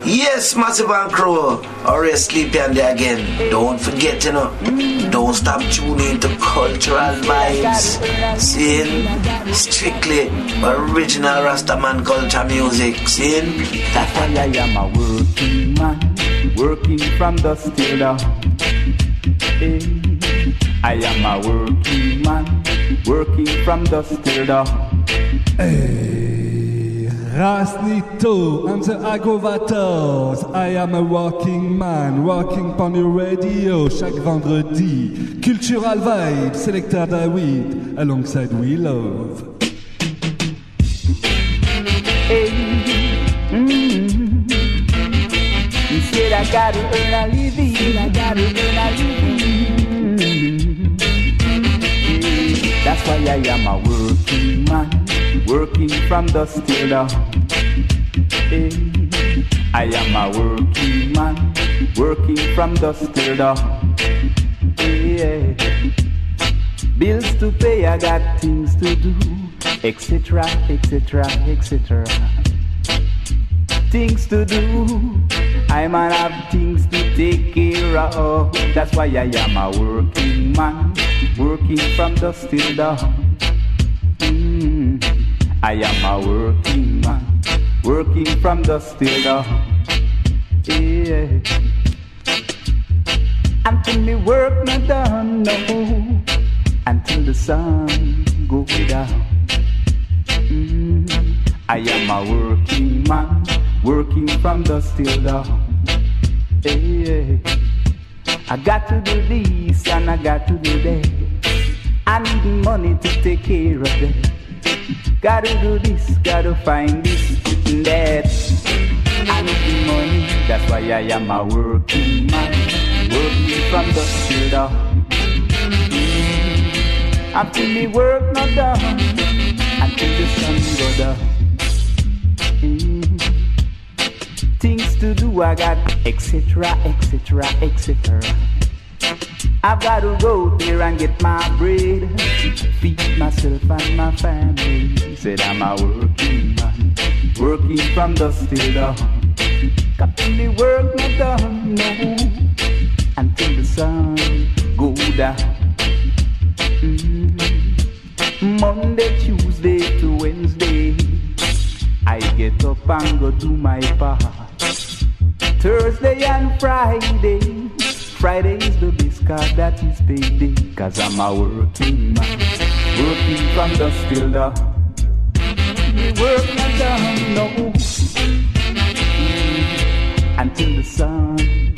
Yes, Massive and Crow. Already sleepy and there again. Don't forget, don't stop tuning to cultural vibes. Seeing strictly original Rastaman culture music. Seeing that's why I am a working man, working from dusk till dawn. I am a working man, working from dusk till dawn. Rasnito and the Agrovators. I am a working man, working on the radio chaque vendredi. Cultural Vibe, Selector David, alongside We Love. Hey, You said I gotta earn a living, That's why I am a working man, working from dusk till dawn. I am a working man, working from dusk till dawn. Bills to pay, I got things to do, etc., etc., etc. Things to do, I might have things to take care of. That's why I am a working man, working from dusk till dawn. I am a working man, working from dusk till dawn. Until me work not done, no. Until the sun go down. I am a working man, working from dusk till dawn. I got to do this and I got to do that. I need money to take care of that. Gotta do this, gotta find this and that. I need the money, that's why I am a working man, working from dusk till dawn. Until me work not done, until the sun go down. Things to do, I got etc., etc., etc. I've got to go there and get my bread, feed myself and my family. Said I'm a working man, working from dusk till dawn. Got to me work not done, no, until the sun go down. Monday, Tuesday to Wednesday, I get up and go do my part. Thursday and Friday, Friday is the best cause that is payday. Cause I'm a working man, working from dusk till dawn. Me work not done, no, until the sun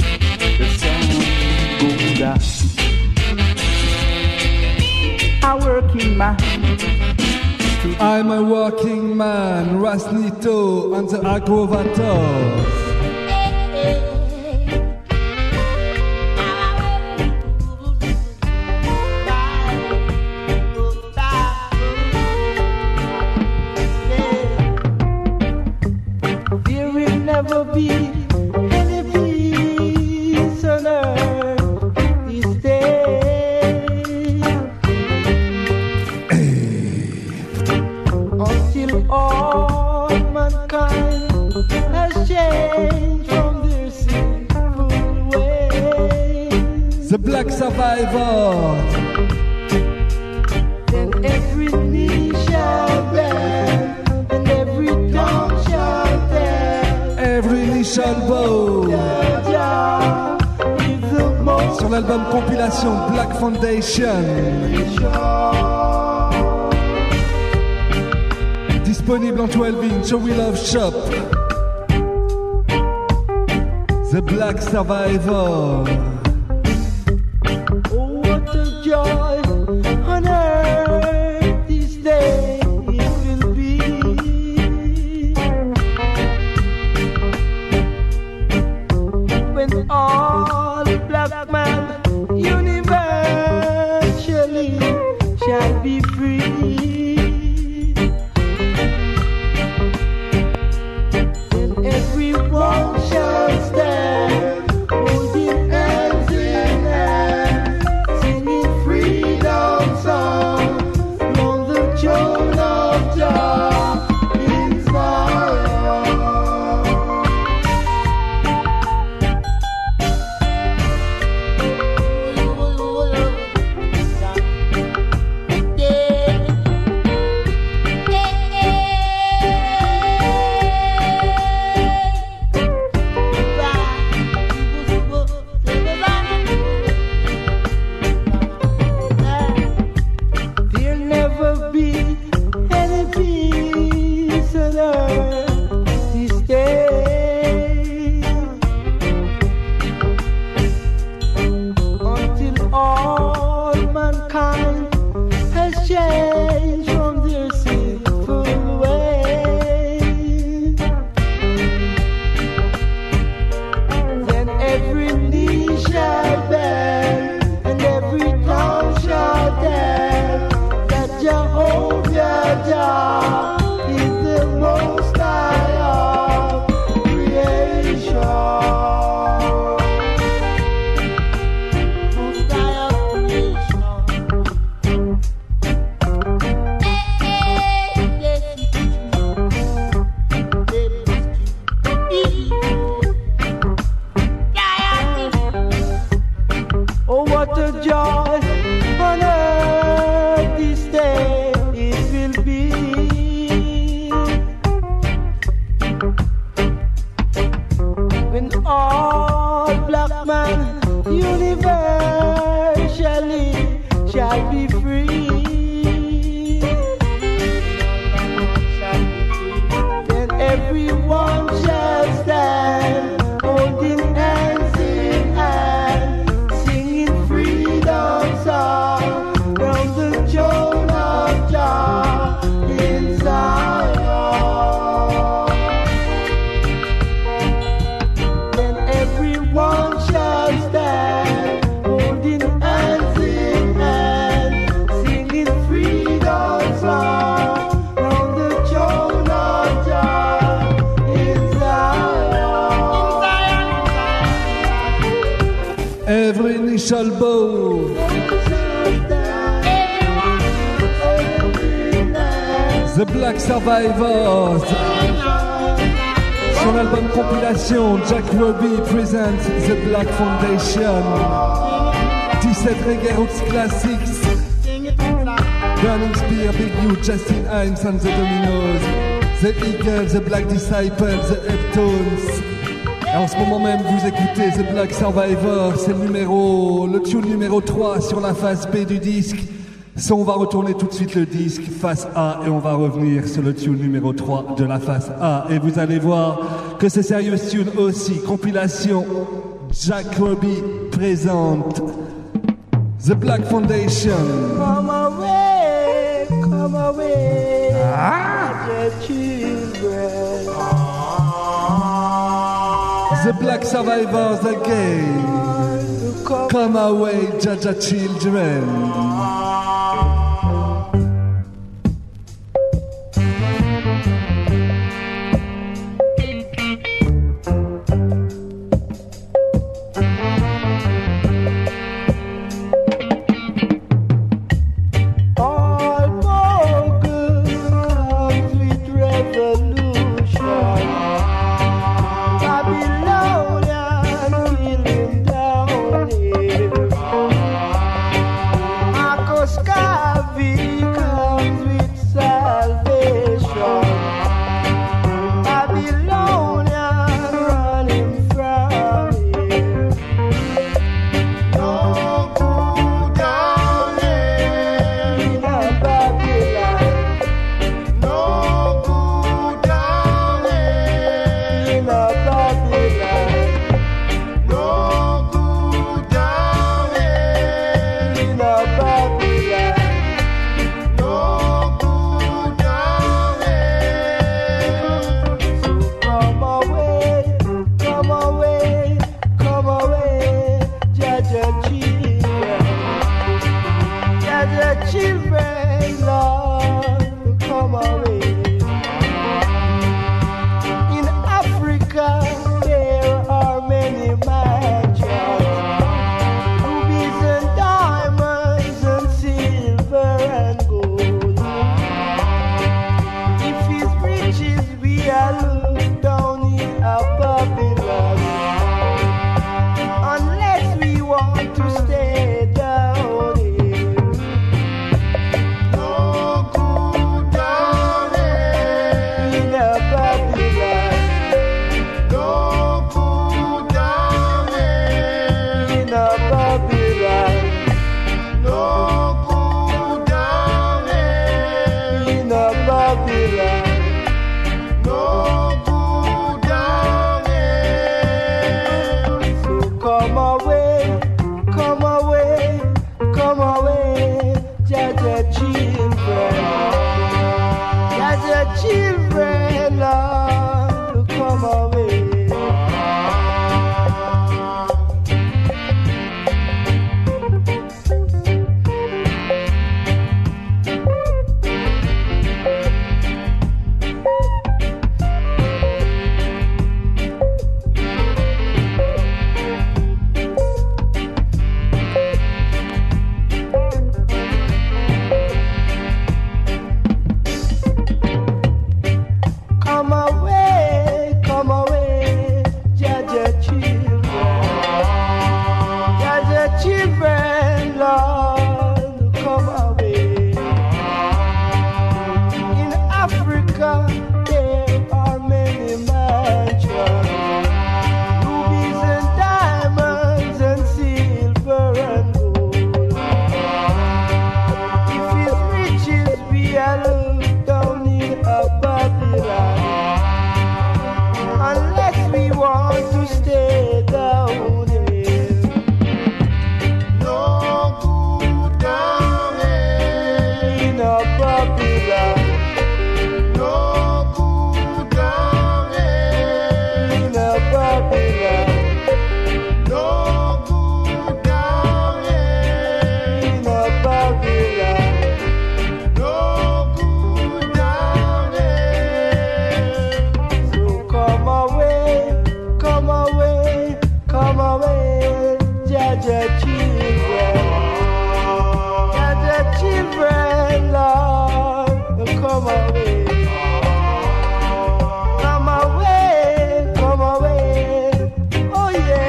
goes down. A working man. I'm a working man, Rasnito and the Agrovators. There will never be any peace on earth this day until all mankind has changed from their sinful ways. The Black Survivors. Then every knee shall bend and every tongue shall tell. Every knee shall bow. Sur l'album compilation Black Foundation. Disponible en 12 inch sur We Love Shop. The Black Survivor. Oh, what a joy on earth this day will be. When all black men universally shall be free. And everyone shall stand holding hands in hand, singing freedom song on the throne of Jah in Zion. all black man universally shall be free. Then everyone shall stand, holding hands in hand, singing freedom song from the throne of Jah in Zion. Then everyone shall stand, holding hands in hand, singing freedom song from the throne of Jah in Zion. Every knee shall bow. The Black Survivors. Son album compilation, Jack Ruby presents The Black Foundation. 17 reggae roots classics. Burning Spear, Big U, Justin Hines and the Dominoes. The Eagles, The Black Disciples, The Heptones. Et en ce moment même, vous écoutez The Black Survivor, c'est le tune numéro 3 sur la face B du disque. Ça, on va retourner tout de suite le disque, face A, et on va revenir sur le tune numéro 3 de la face A. Et vous allez voir que c'est Serious Tune aussi, compilation Jack Ruby présente The Black Foundation. Come away, the children. The Black Survivors again. Come away, Jaja children. Babylonian killing down here. to stay down here. No good down here in a Babylon. No good down here in a Babylon. No good down here in a Babylon. No good down here. So come away, come away, come away, Jaja children, Jaja children, Lord, come away, come away, come away, oh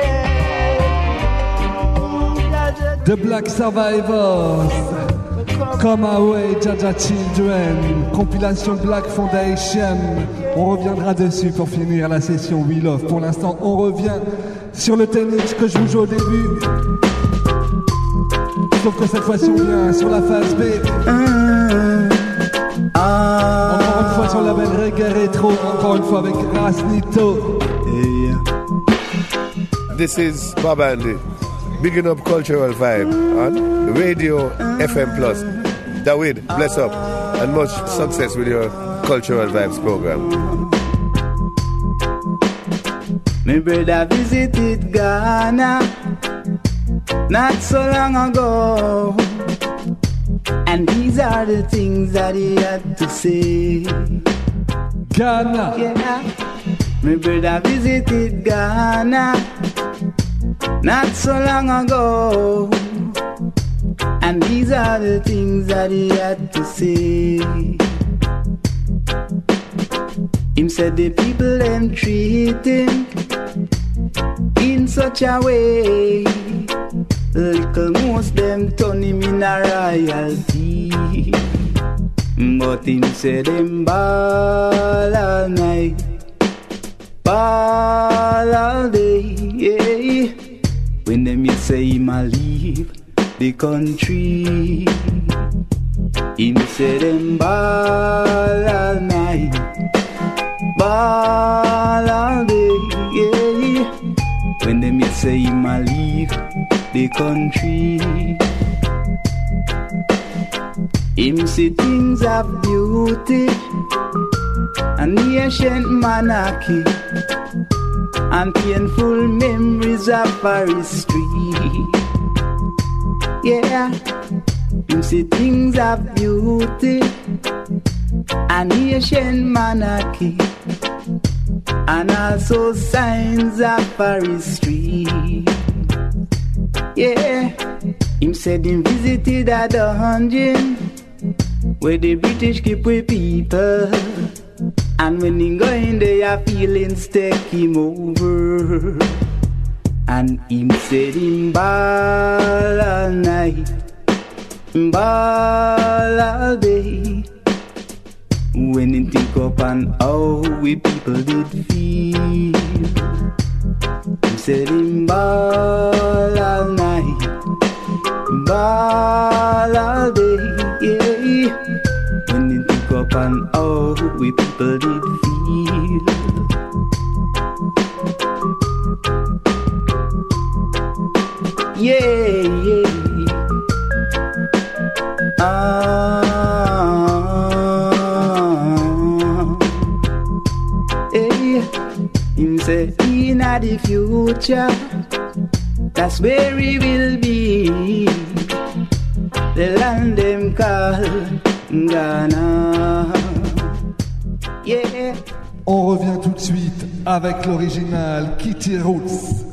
yeah. Jaja The Black Survivors, Come Away, Jaja Children, compilation Black Foundation. On reviendra dessus pour finir la session We Love. Pour l'instant, on revient sur le tennis que je vous joue au début. Sauf que cette fois-ci, on vient sur la phase B. Encore une fois sur la belle reggae rétro. Encore une fois avec Rasnito. This is Bob Andy, bigging up Cultural Vibe on Radio FM Plus. David, bless up and much success with your Cultural Vibes program. My brother visited Ghana not so long ago, and these are the things that he had to say. Ghana. Yeah, my brother visited Ghana not so long ago, and these are the things that he had to say. Him said the people them treat him in such a way, little most them turn him in a royalty. But him said them ball all night, ball all day, yeah. When them you say him a leave the country, him say them ball all night, ball all day, yeah. When them you say him a leave the country, him see things of beauty and ancient monarchy and painful memories of our history. Yeah, him see things of beauty and ancient monarchy and also signs of our history. Yeah, him said him visited a dungeon where the British keep with people, and when he go in there, feelings take him over. And him said him ball all night, ball all day. When he think up on how we people did feel, he said him ball all night, ball all day, yeah. When he think up on how we people did feel. Yeah, yeah. Hey, him say in the future, that's where we will be. The land them call Ghana. Yeah. On revient tout de suite avec l'original Kitty Roots.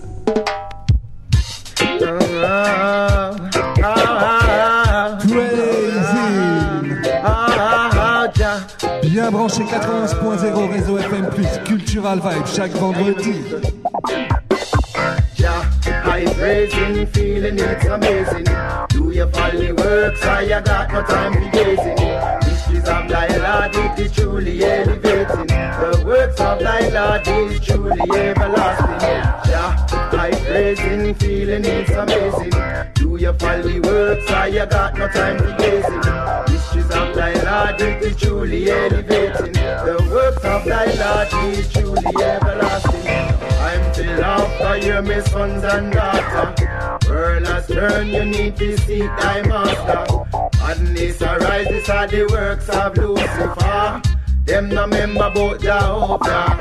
Bien branché 91.0 réseau FM plus Cultural Vibe chaque vendredi. I praising, feeling it's amazing. Do you follow the works? I got no time for gazing. Histories of thy Lord, it is truly elevating. The works of thy Lord is truly everlasting. I praising, feeling it's amazing. Do you follow the works? I got no time for gazing. Histories of thy Lord, it is truly elevating. The works of thy Lord is truly everlasting. I'm still After you, my sons and daughters, world has turned, you need to seek thy master. Madness arise, these are the works of Lucifer. Them no member about Jehovah.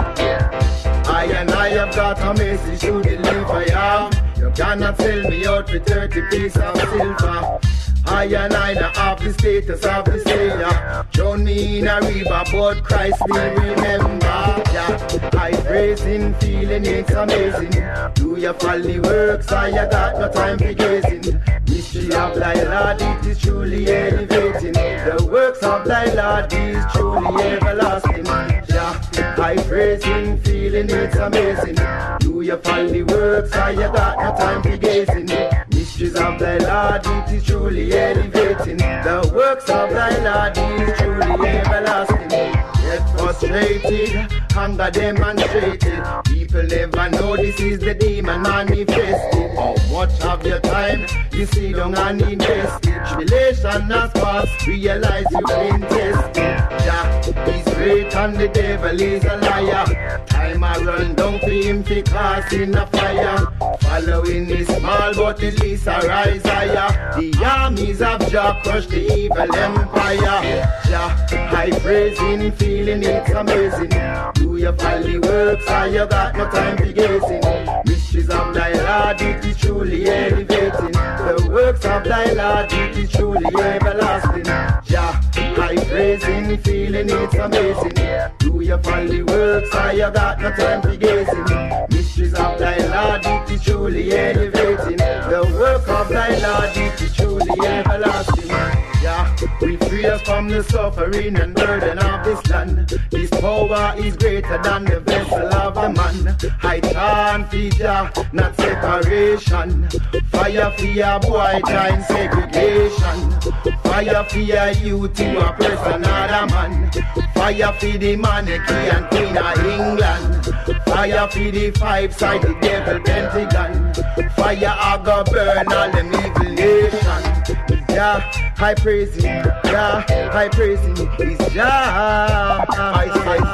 I and I have got a message to deliver ya. You cannot sell me out for 30 pieces of silver. I and I now have the status of the Savior. Shown me in a river, but Christ still remember. Yeah, I praising, feeling it's amazing. Do you follow the works, I got no time for gazing. Mystery of thy Lord, it is truly elevating. The works of thy Lord is truly everlasting. Yeah, I praising, feeling it's amazing. Do you follow the works, I got no time for gazing. Mysteries of thy Lord, it is truly elevating. The works of thy Lord is truly everlasting. Get frustrated, hunger demonstrated. People never know this is the demon manifested. How much of your time you see down and invested? Tribulation has passed, realize you've been tested. Jah is great and the devil is a liar. Time I run down for him for casting a fire. Following is small but at least I rise higher. The armies of Jah crush the evil empire. Jah, I praising, feeling it's amazing. Do you follow the works or you got no time for gazing? Mysteries of thy Lord, it is truly elevating. The works of thy Lord, it is truly everlasting. Jah, I praising, feeling it's amazing. Do you follow the works or you got no time for gazing? Mysteries of thy Lord, it is truly elevating. The work of thy Lord, it is truly everlasting. Yeah, we free us from the suffering and burden of this land. This power is greater than the vessel of the man. I can't feed ya, not separation. Fire for your boy, join segregation. Fire for your youth to oppress another man. Fire for the monarchy and queen of England. Fire for the 5-sided devil Pentagon. Fire I go burn all them evil nations. Yeah, I praise him. Yeah, I praise him. It's Jah. I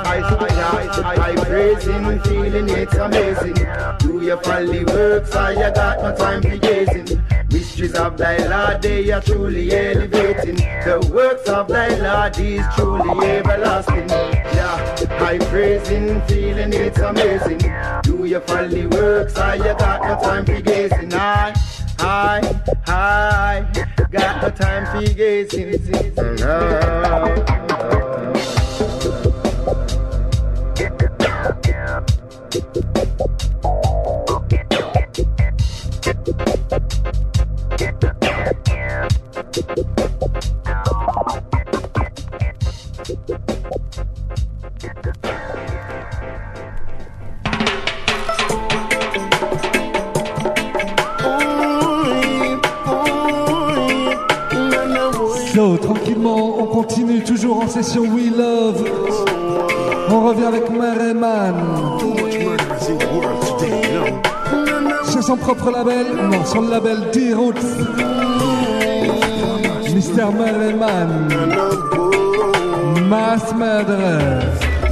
praise him, feeling it's amazing. Do you follow the works or you got no time for gazing? Mysteries of thy Lord, they are truly elevating. The works of thy Lord is truly everlasting. Yeah, I praise him, feeling it's amazing. Do you follow the works or you got no time for gazing? I got no time for gazing. So, tranquillement, on continue toujours en session We Love. On revient avec Merriman. Sur son propre label, non, sur le label D-Roots. Mr. Merriman. Mass Murderer.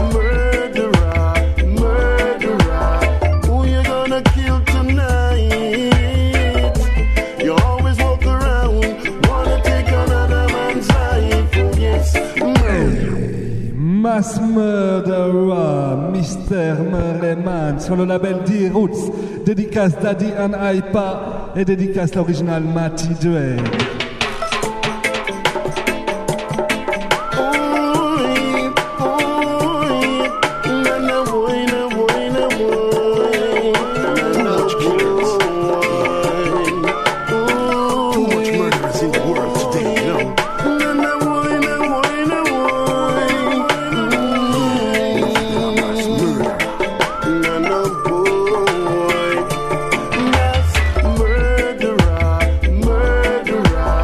Mass Murderer, Mr. Merriman, sur le label D-Roots, dédicace Daddy and Hypa et dédicace l'original Matty Duet. Murderer,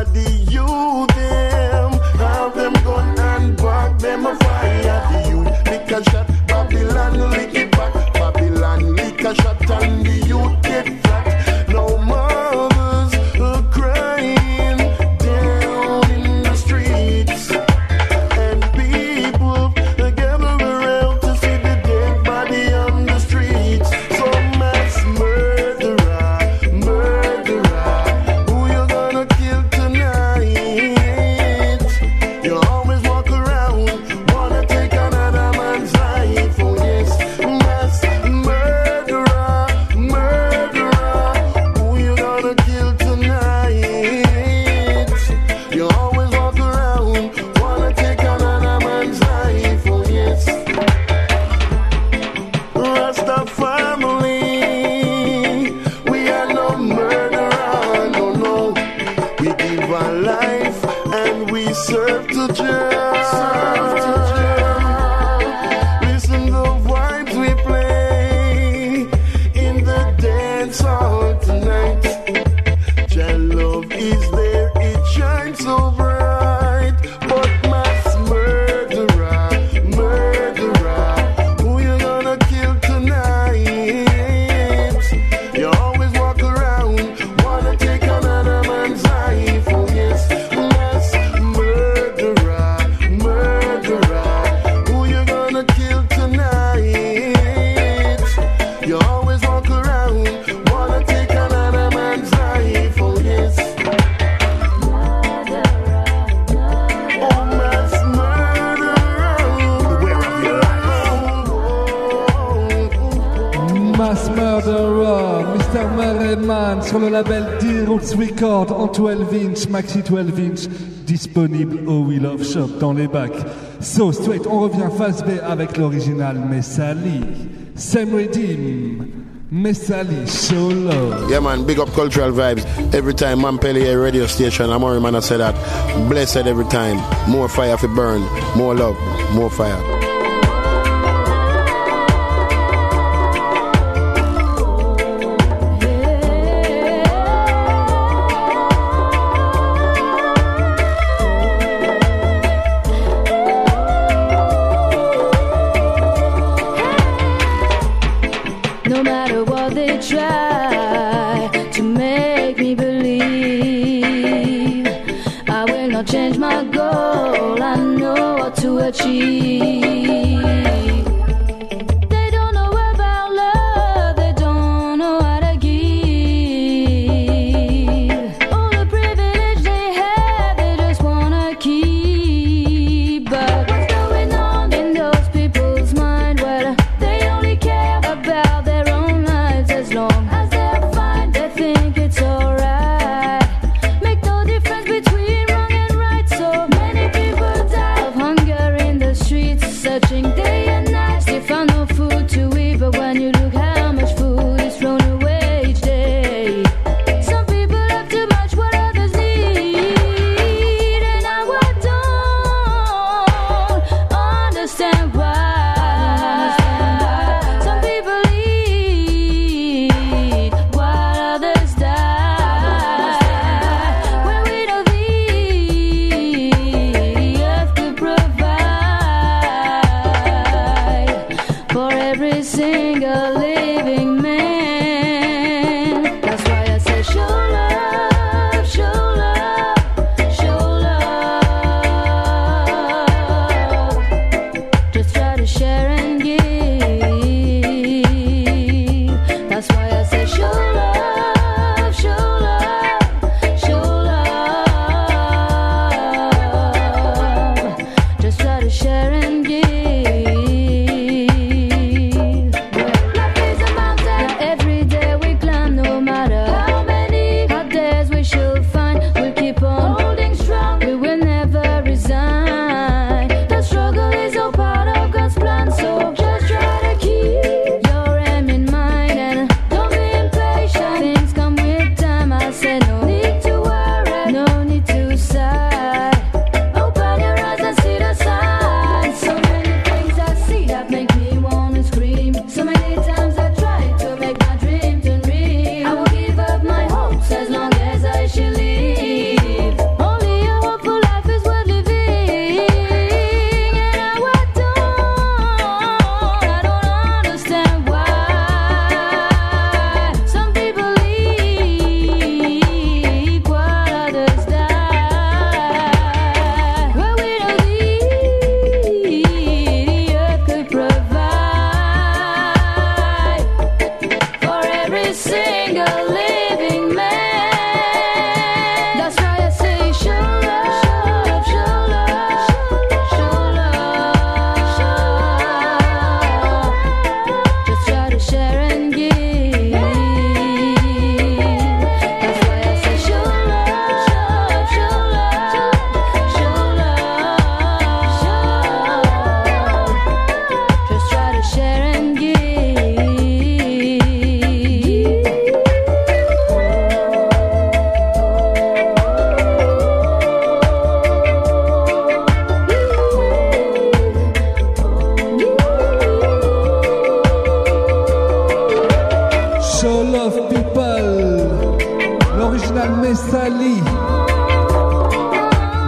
the youth them. Have them gun and back them a fire the youth. Lick a shot, Babylon lick it back. Babylon lick a shot and the youth get flat. No mothers are crying down in the streets. And people gather around to see the dead body on the streets. So mass murderer, murderer, who you gonna kill tonight? You always walk around, wanna take another man's life. Oh yes, mass murderer, murderer, who you gonna kill tonight? You always walk around, wanna take another man's life. Oh yes, Rasta family, we are no murderer, no, no. We give our life and we serve to judge. Listen to the vibes we play in the dance hall tonight. Your love is there, it shines so bright. But mass murderer, murderer, who you gonna kill tonight? You always walk around, wanna take another man's life. Oh yes, mass murderer, murderer, who you gonna kill tonight? You always walk around, wanna take another man's life. Oh yes. Oh, mass murderer. Where have you Mass Murderer, Mr. Merriman sur le label D-Roots Record en 12-inch, maxi 12-inch, disponible au We Love Shop dans les bacs. So straight, on revient face B avec l'original Messali. Same Redeem, Messali, Show Love. Yeah man, big up cultural vibes. Every time Montpellier radio station, Amori man I say that. Blessed every time. More fire for burn, more love, more fire. No matter what they try to make me believe, I will not change my goal. I know what to achieve. They don't know about love, they don't know how to give. All the privilege they have, they just wanna keep. But what's going on in those people's mind? Well, they only care about their own lives. As long as they're fine, they think it's alright. Make no difference between wrong and right. So many people die of hunger in the streets, searching day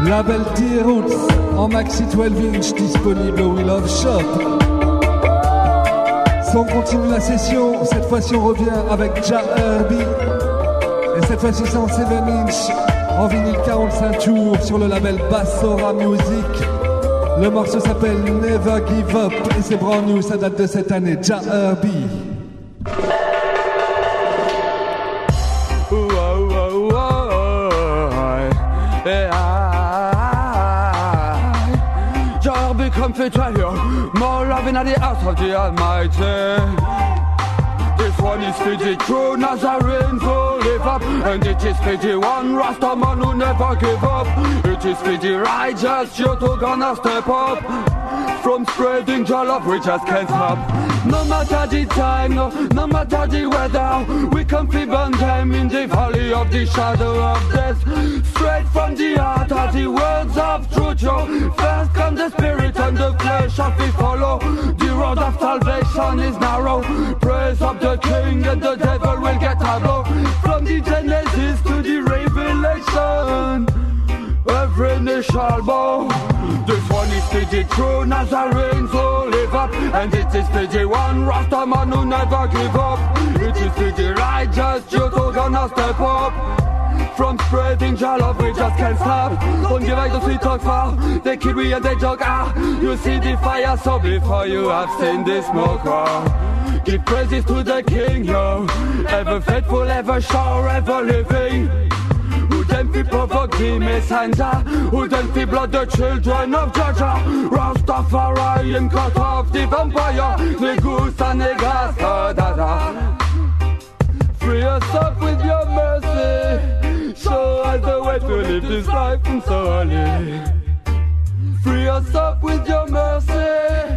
Label T-Roots en maxi 12-inch disponible au We Love Shop. Si on continue la session, cette fois-ci on revient avec Ja Herbie. Et cette fois-ci c'est en 7-inch, en vinyle 45 tours sur le label Bassora Music. Le morceau s'appelle Never Give Up et c'est brand new, ça date de cette année. Ja Herbie. Come to tell you, more loving at the house of the Almighty. This one is for the true Nazarene who live up, and it is for the one Rastaman who never give up. It is for the righteous youth who gonna step up. From spreading your love, we just can't stop. No matter the time, no matter the weather, we can feel burn them in the valley of the shadow of death. Straight from the heart are the words of truth, yo. First comes the spirit and the flesh of we follow. The road of salvation is narrow. Praise of the king and the devil will get a blow. From the Genesis to the Revelation, every knee shall bow. This one is for the true Nazarenes who live up, and it is for the one Rastaman who never give up. It is for the righteous youth who gonna step up. From spreading your love, we just can't stop. Don't give out the sweet talk for they kid we and they joke. You see the fire, so before you have seen the smoke. Give praises to the King, yo. Ever faithful, ever sure, ever living. Who them fi provoke the messenger? Who them fi blood the children of Georgia? Rastafari and cut off the vampire. The goose and the gas, da. Free us up with your mercy. Show us the way to live this life and solely. Free us up with your mercy.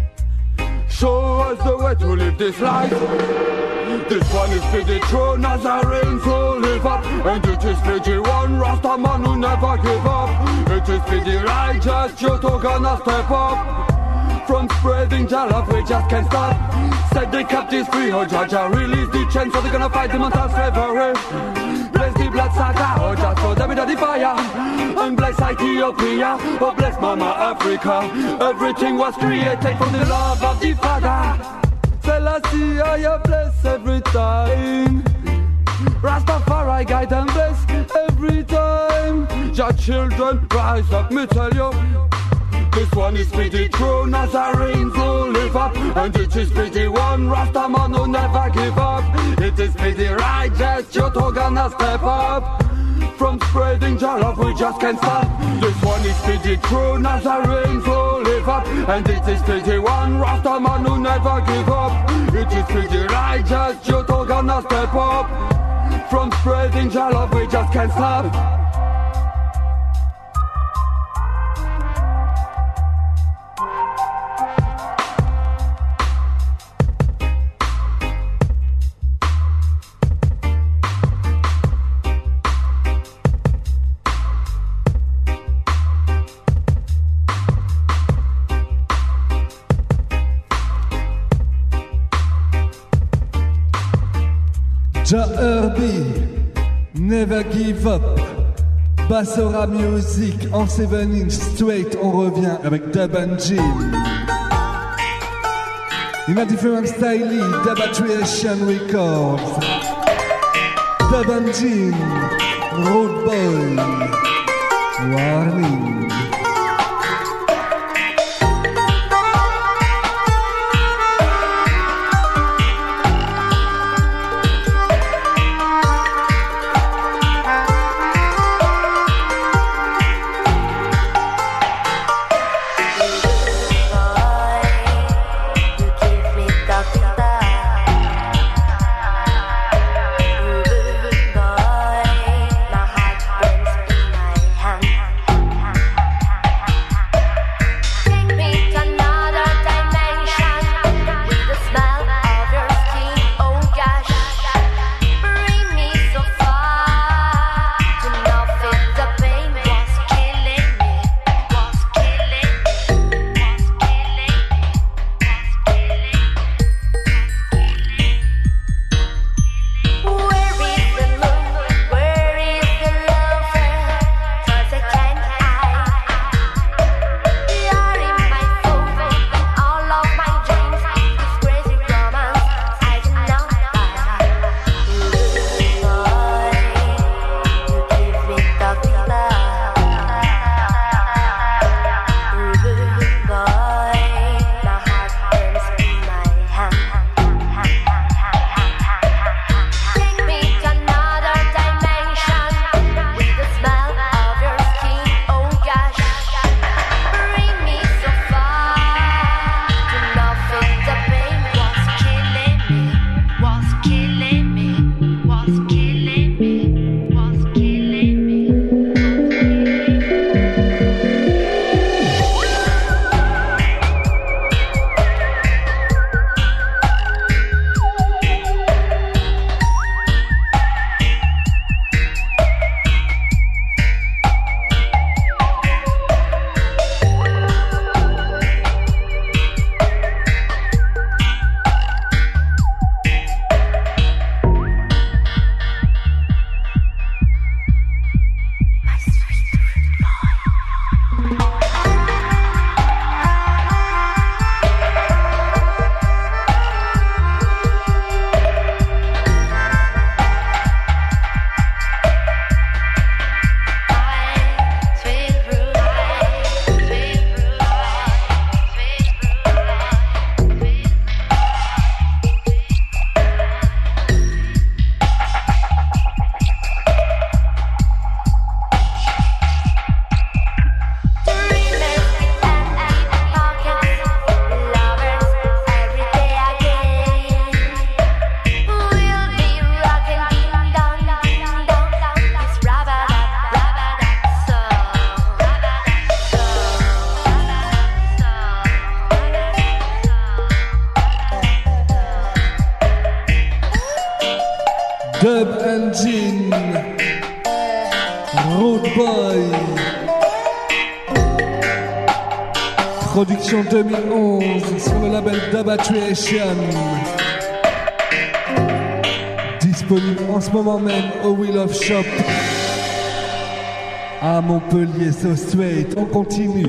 Show us the way to live this life. This one is for the true Nazarenes who live up, and it is for the one Rastaman who never give up. It is for the righteous youth who gonna step up. From spreading your love, we just can't stop. Set the captives free, oh Jaja, release the chains, so they're gonna fight them until slavery. Bless the blood saga, oh just so them in the fire. And bless Ethiopia, oh bless Mama Africa. Everything was created from the love of the Father. Selassie, I bless every time. Rastafari guide and bless every time. Your children rise up, me tell you. This one is for the true Nazarenes who live up, and it is for the one Rastaman who never give up. It is for the righteous youth who gonna step up. From spreading your love, we just can't stop. This one is for the true Nazarenes who live up, and it is for the one Rastaman who never give up. It is for the righteous youth who gonna step up. From spreading your love, we just can't stop. Ja Herbie, Never Give Up, Bassora Music en 7-inch straight, on revient avec Dub and Jim. In a different style, Dubatuation Records, Dub and Jim, Road Boy, Warning. My heart burns in my hand. Production 2011 sur le label Dubatuation. Disponible en ce moment même au Wheel of Shop à Montpellier. So straight, on continue.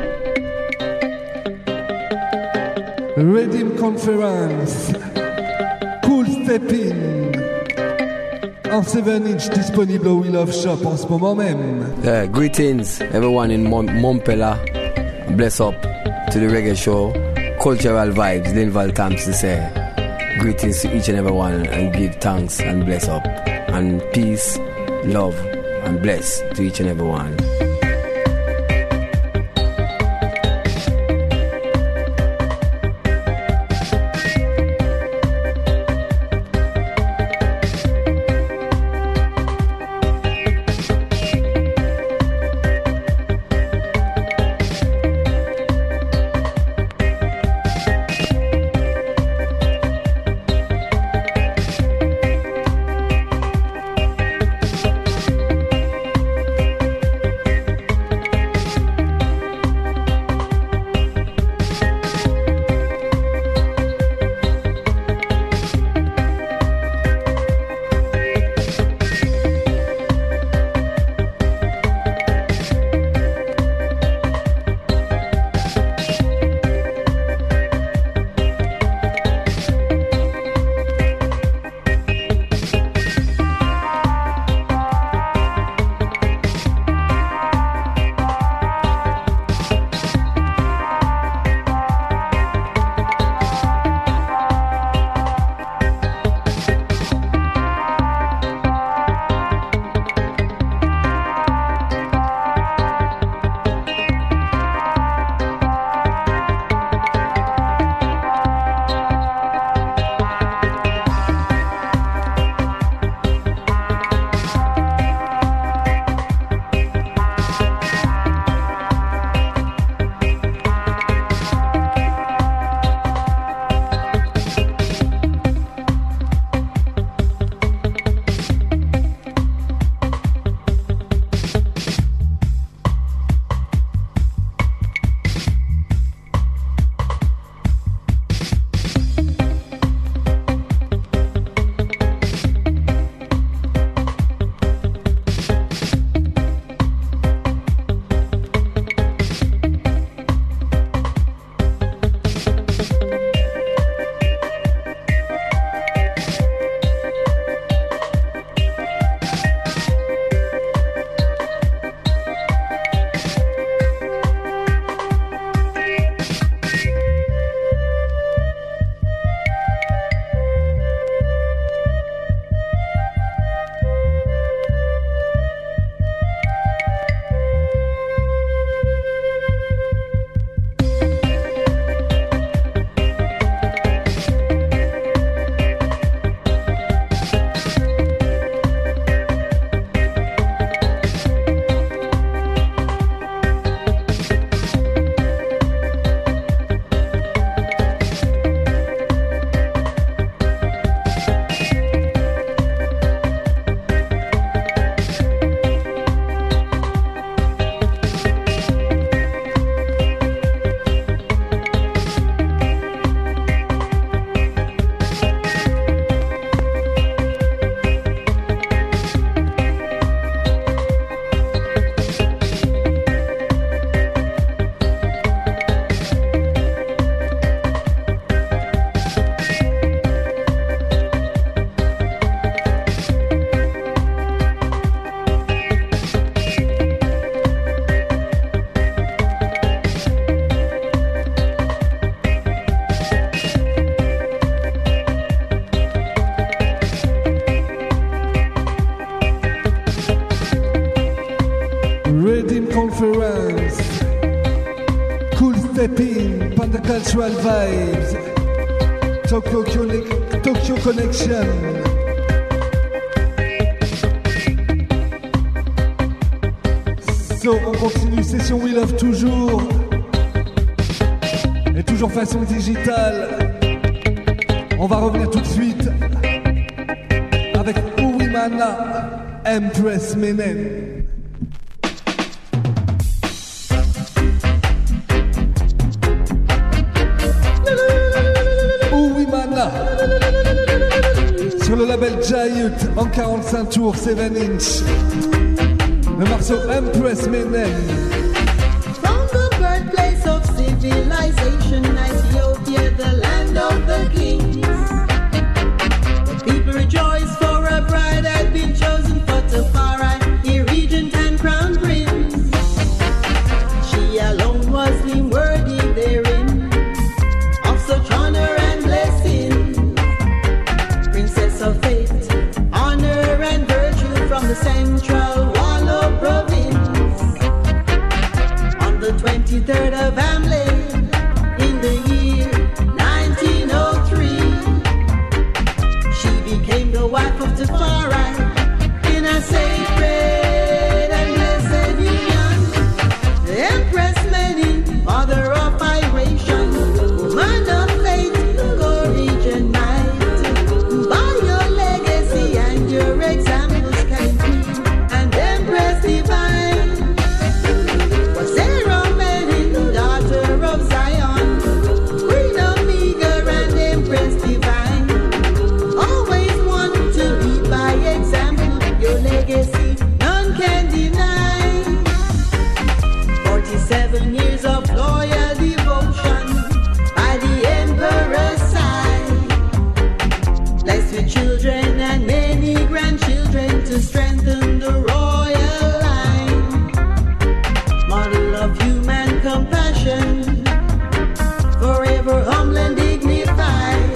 Redeem Conference, Cool Steppin', en 7-inch disponible au Wheel of Shop en ce moment même. Greetings everyone in Montpellier. Bless up to the reggae show. Cultural vibes, Linval Thompson say. Greetings to each and everyone and give thanks and bless up. And peace, love and bless to each and everyone. Conference, Cool Steppin', Panda Cultural Vibes, Tokyo Connection. So, on continue, session We Love toujours, et toujours façon digitale. On va revenir tout de suite avec Uwimana, Empress Menen. s'appelle Jayut en 45 tours, 7 inch. Le morceau Empress Menen. From the birthplace of civilization, Ethiopia, the land of the kings. The people rejoice for a bride had been chosen for Tafari, a regent and crown prince. She alone was deemed worthy therein of such honor and blessing. Princess of faith, honor and virtue from the central Wallo province. On the 23rd of Amley, in the year 1903, she became the wife of Tafari in a sacred and blessed union. The Empress Menen, mother of iration, woman of faith, courage and might. By your legacy and your examples came Queen and Empress divine. Was Sarah Menen, daughter of Zion, Queen of Meager and Empress divine. Always want to lead by example, your legacy none can deny. 47 years of loyal devotion by the emperor's side. Blessed with children and many grandchildren to strengthen the royal line. Model of human compassion, forever humble and dignified.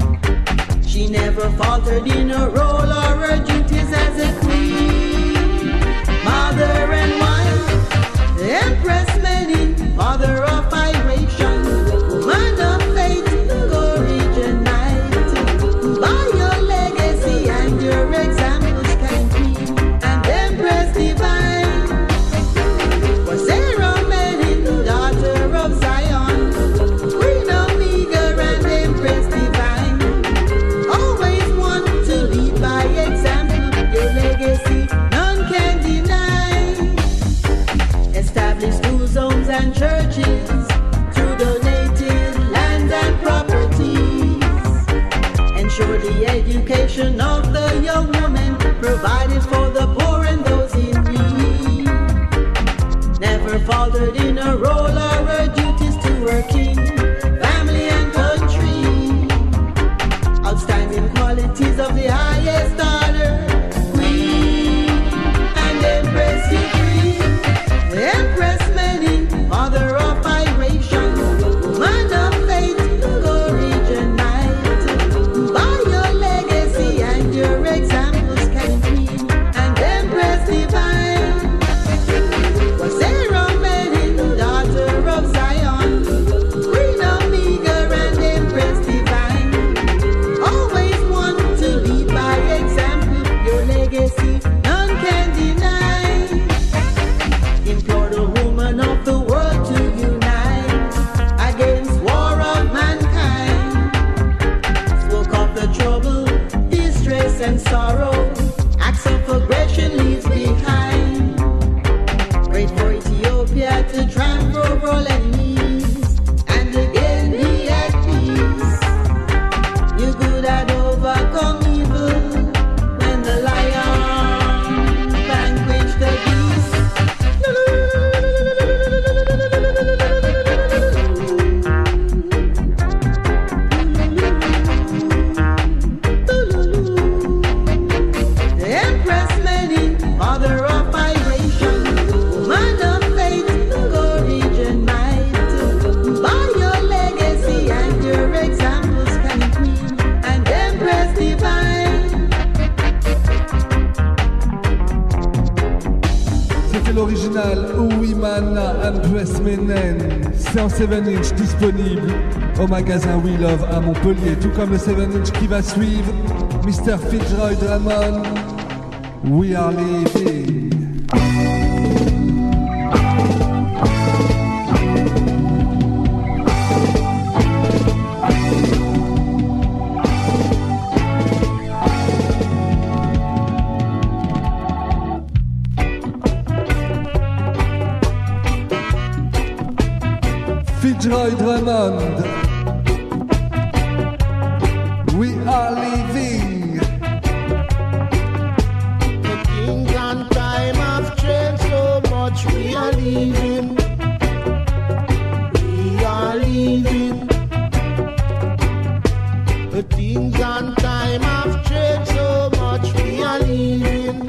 She never faltered in her role or her duties as a queen, mother and wife. The Empress Menen, mother of iration, woman of faith, courage and might. By your legacy and your examples came Queen and Empress divine. Was Sarah Menen, daughter of Zion, Queen of Meager and Empress divine. Always want to lead by example, your legacy none can deny. Establish schools, homes and churches through donated land and properties. Ensure the education of the young woman, provided for the poor and those in need. Never faltered in her role or her duties to her king, family and country. Outstanding qualities of the highest order, Queen and Empress degree. The Empress Menen, mother of iration, woman of faith, courage and might. By your legacy and your examples came Queen and Empress divine. Was Sarah Menen, daughter of Zion, Queen of Meager and Empress divine. Always want to lead by example, your legacy none can deny. Implore the woman of the world to unite against war of mankind. Spoke of the trouble, distress and sorrow, acts of aggression leaves behind. Prayed for Ethiopia to triumph over all enemies and again be at peace. You could have overcome evil when the lion vanquished the beast. The Empress Menen, mother of iration, woman of faith, courage and might. By your legacy and your examples came Queen and Empress divine. C'était l'original Ouimana Empress Menen. C'est en 7 inch disponible au magasin We Love à Montpellier, tout comme le 7 inch qui va suivre, Mr. Fitzroy Drummond, We Are Living. Fitzroy Drummond, We Are Living. are leaving. We are leaving. The things and time have changed so much. We are leaving.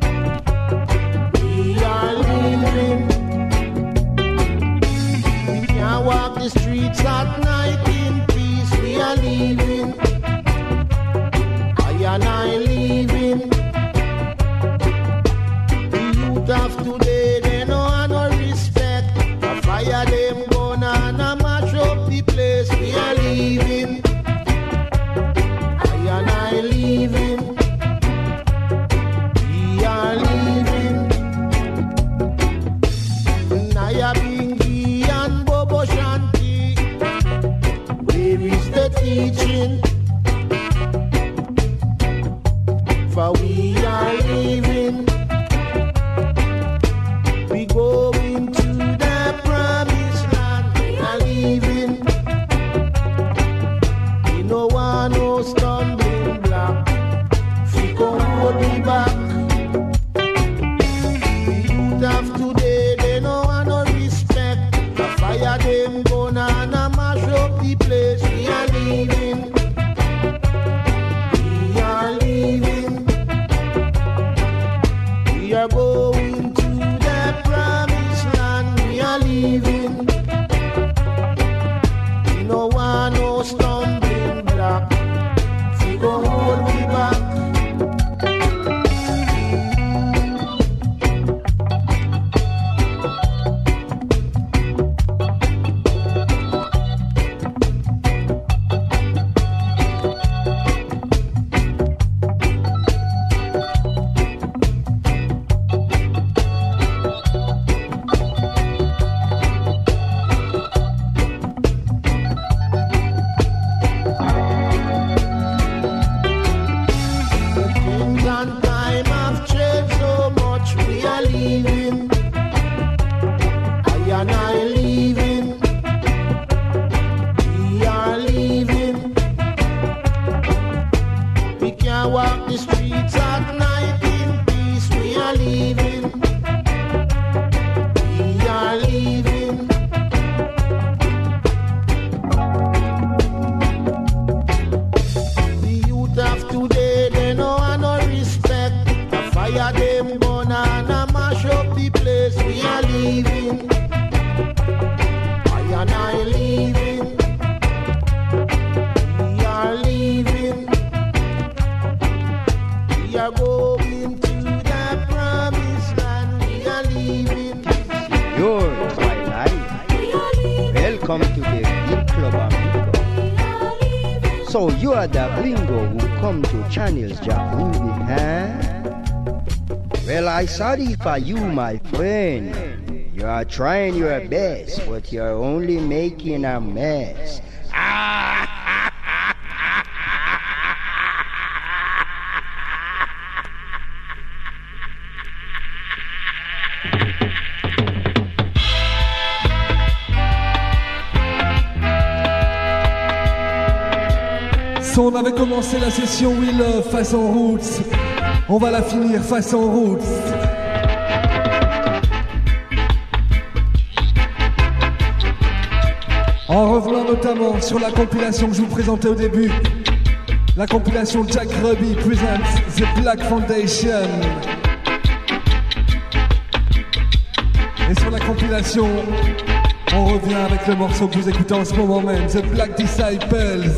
We are leaving. We can't walk the streets at night in peace. We are leaving. I and I leaving. The youth of today, they know have no respect. I fire them gun and I mash up the place. We are leaving. I and I leaving. We are leaving. Naya Bingi and Bobo Shanti. Where is the teaching? For we are leaving. We going to the promised land. We are leaving. We no want no stumbling block. We gon' hold me back. The youth of today, they no want no respect. I fire them gun and I mash up the place. We are leaving. We are leaving. We are going to the promised land. We are leaving. We no want no stumbling block. We gon' hold me back. Things and time have changed so much. We are leaving. I and I leaving. We are leaving. We can't walk the streets at night in peace. We are leaving. We are leaving. The youth of today, they know have no respect. I fire them gun and I mash up the place. We are leaving. I and I leaving. We are leaving. We are going to the promised land. We are leaving. Yours, my life. Welcome to the Big Club Amigo. So you are the Blingo who come to channels Jack Ruby, huh? Well, I sorry for you, my friend. You are trying your best, but you're only making a mess. So on avait commencé la session We Love façon Roots. On va la finir façon Roots. En revenant notamment sur la compilation que je vous présentais au début. La compilation Jack Ruby presents The Black Foundation. Et sur la compilation, on revient avec le morceau que vous écoutez en ce moment même, The Black Disciples.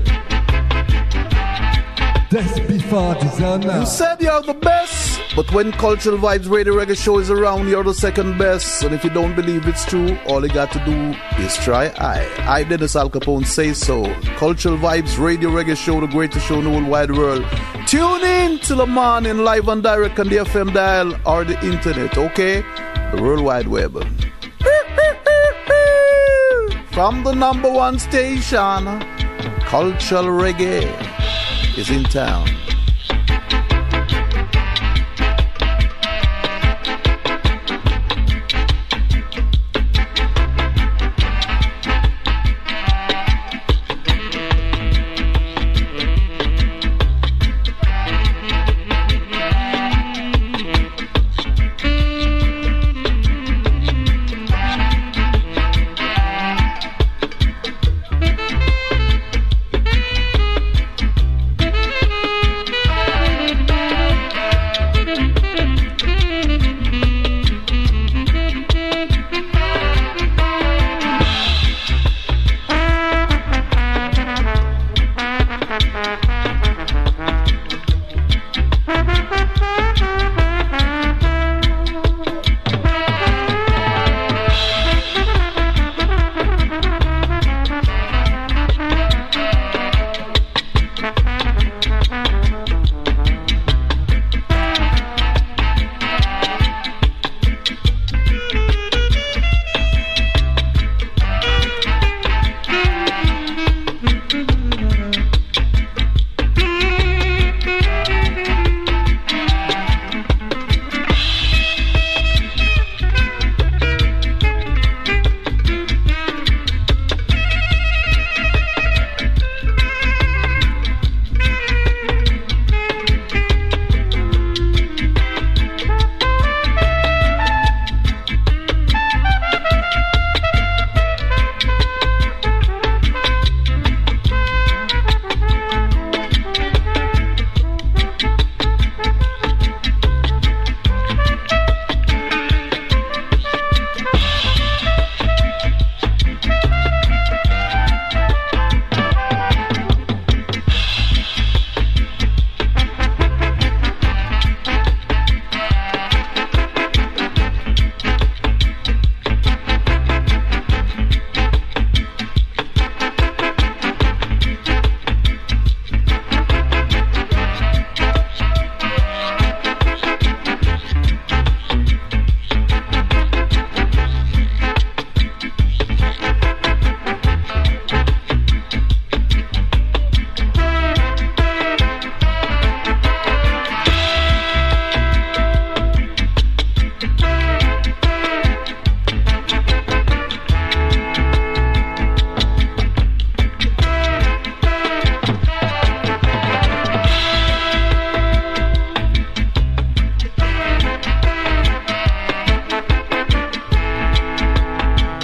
Death Before Dishonor. You said you're the best, but when Cultural Vibes Radio Reggae Show is around, you're the second best. And if you don't believe it's true, all you got to do is try. I Dennis Al Capone, say so. Cultural Vibes Radio Reggae Show, the greatest show in the whole wide world. Tune in till the morning, live and direct on the FM dial or the internet, okay? The World Wide Web. From the number one station, Cultural Reggae is in town.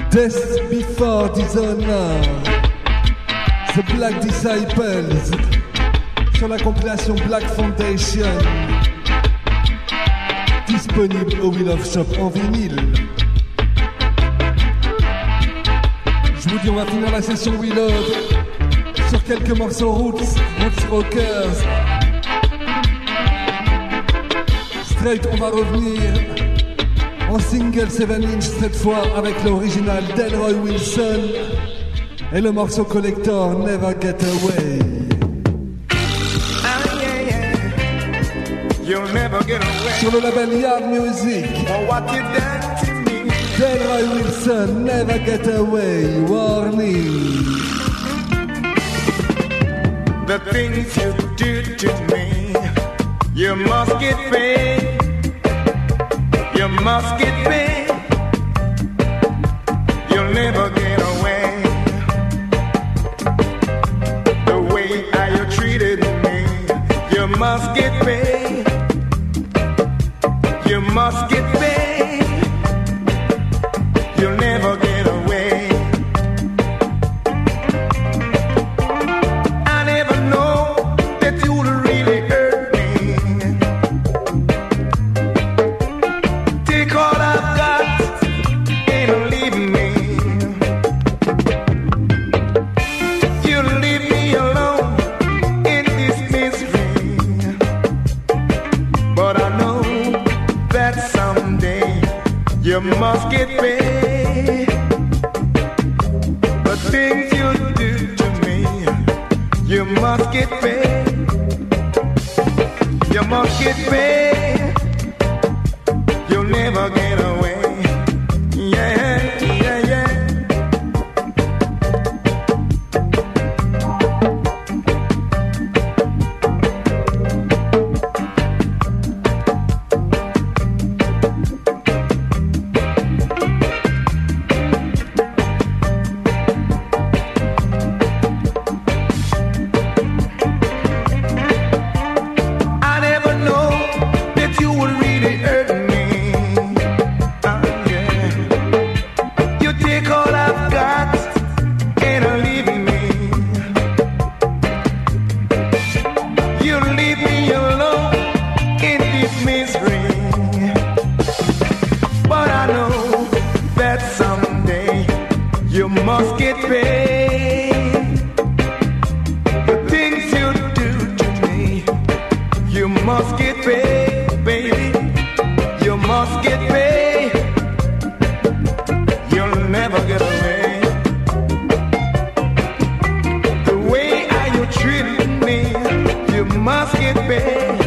Death Before Dishonor, The Black Disciples, sur la compilation Black Foundation, disponible au Wheel of Shop en vinyle. Je vous dis, on va finir la session Reload sur quelques morceaux Roots Rockers. Straight, on va revenir en single 7-inch cette fois avec l'original Delroy Wilson et le morceau collector Never Get Away. You'll never get away. Sur le label Yard Music, Delroy Wilson, Never Get Away, warning. The things you do to me, you must get paid. You must get paid. You'll never get away. The way how you treated me, you must get paid. You must get paid. You'll never get away. I never know that you'll really hurt me. Take all I've got and leave me. You leave me alone in this misery. But I know that someday you must get paid. The things you do to me, you must get paid. You must get paid. You'll never get away. Yeah, yeah, yeah. I never know that you would really hurt me. Yeah. You take all I've got and leave me. You leave me alone in this misery. But I know that someday you must get paid. The things you do to me, you must get paid, baby. You must get paid. You'll never get away. The way how you treated me, you must get paid.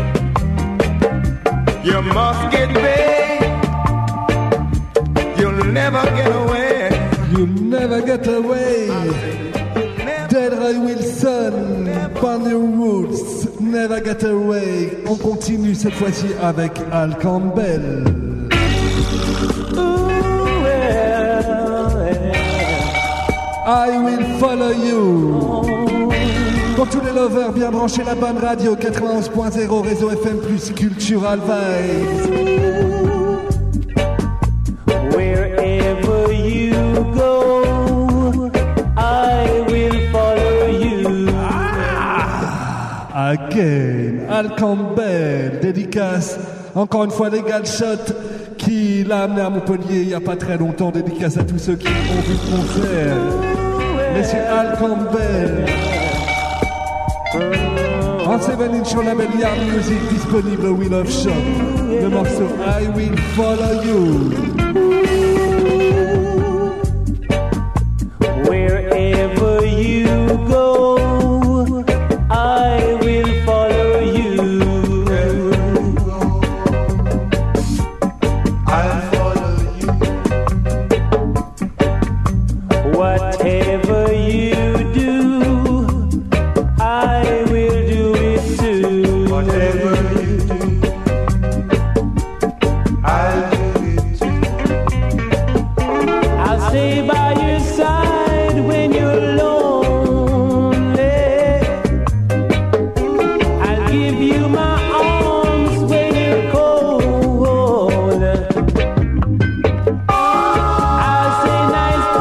You must get paid. You'll never get away. You'll never get away. Delroy Wilson, Pioneer Roots, Never Get Away. On continue cette fois-ci avec Al Campbell. I Will Follow You. Pour tous les lovers bien branchés, la bonne radio 91.0 réseau FM plus Cultural Vibes. Wherever you go, I will follow you. Again, Al Campbell, dédicace encore une fois Legal Shot qui l'a amené à Montpellier il n'y a pas très longtemps, dédicace à tous ceux qui ont vu le concert. Monsieur Al Campbell, en 7-inch sur la label Yard Music, disponible au Wheel of Shop, le morceau I Will Follow You. Wherever you go, I will follow you. I'll follow you. Whatever you do, I will do it too. Whatever you do, I'll do it too. I'll stay by your side when you're lonely. I'll give you my arms when you're cold. I'll say nice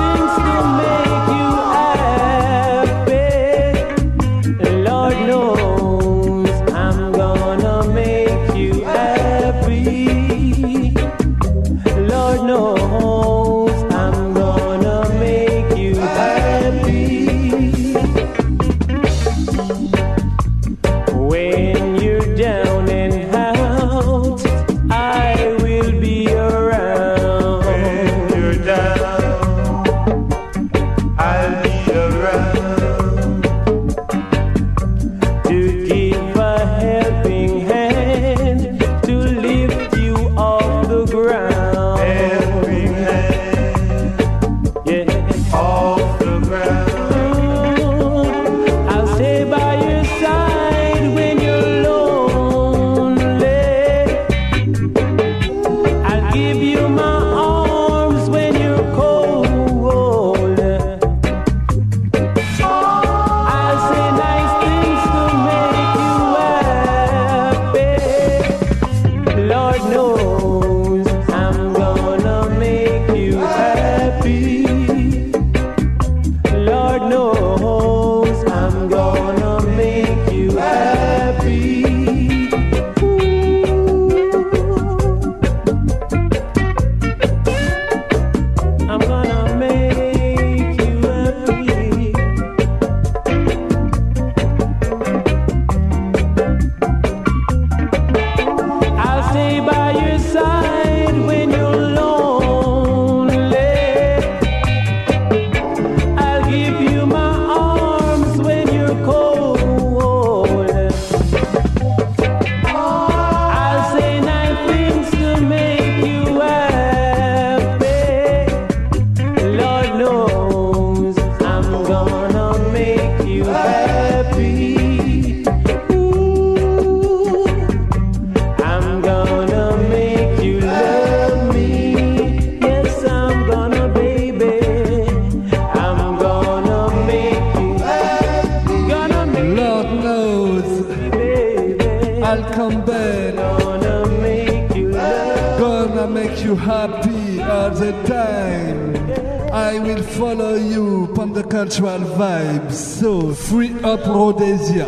happy all the time. I will follow you on the cultural vibes. So free up Rhodesia.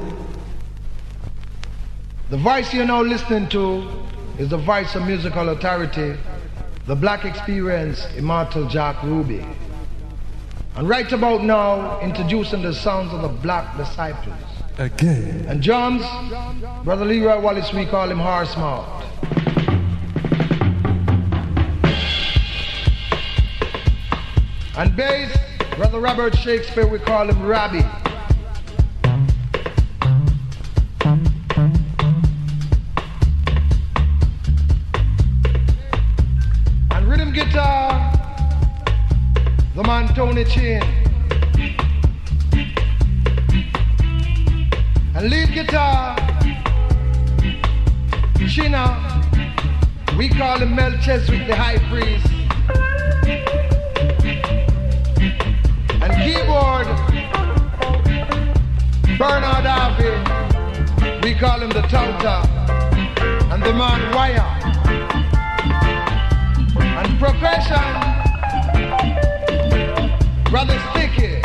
The voice you're now listening to is the voice of musical authority, the Black Experience, Immortal Jack Ruby. And right about now, introducing the sounds of the Black Disciples. Again. And drums, Brother Leroy Wallace, we call him Horsemouth. And bass, Brother Robert Shakespeare, we call him Robbie. And rhythm guitar, the man Tony Chin. And lead guitar, China, we call him Mel Cheswick, the high priest. And keyboard, Bernard Harvey, we call him the Touter. And the man Wire. And percussion, Brother Sticky.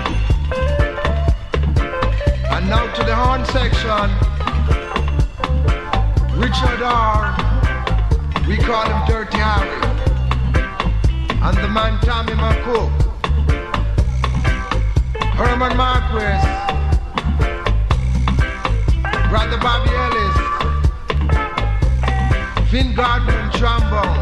And now to the horn section, Richard R. We call him Dirty Harry. And the man Tommy McCook. Herman Marquis. Brother Bobby Ellis. Finn Gardner and trombone.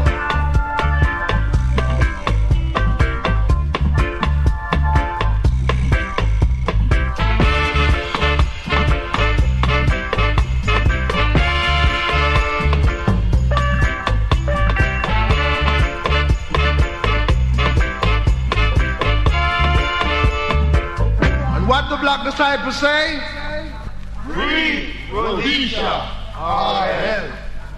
Black Disciples say, free Rhodesia, R.L.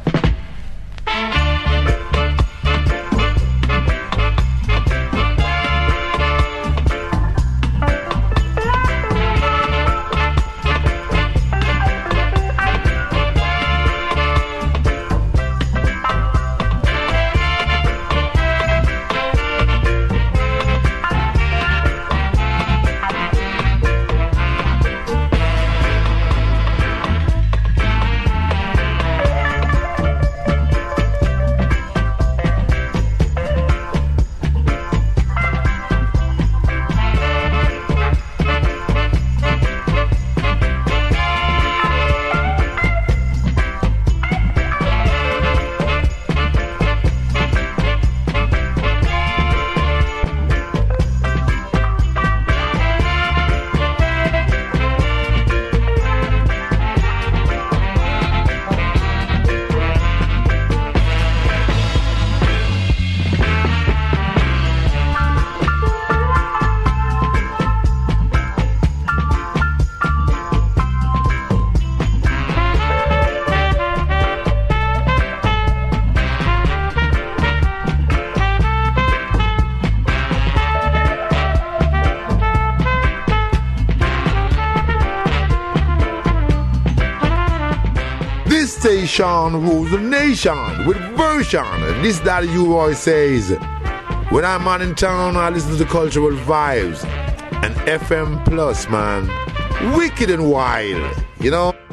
Station rules the nation with version. This that you always says. When I'm out in town, I listen to the cultural vibes and FM Plus, man. Wicked and wild, you know.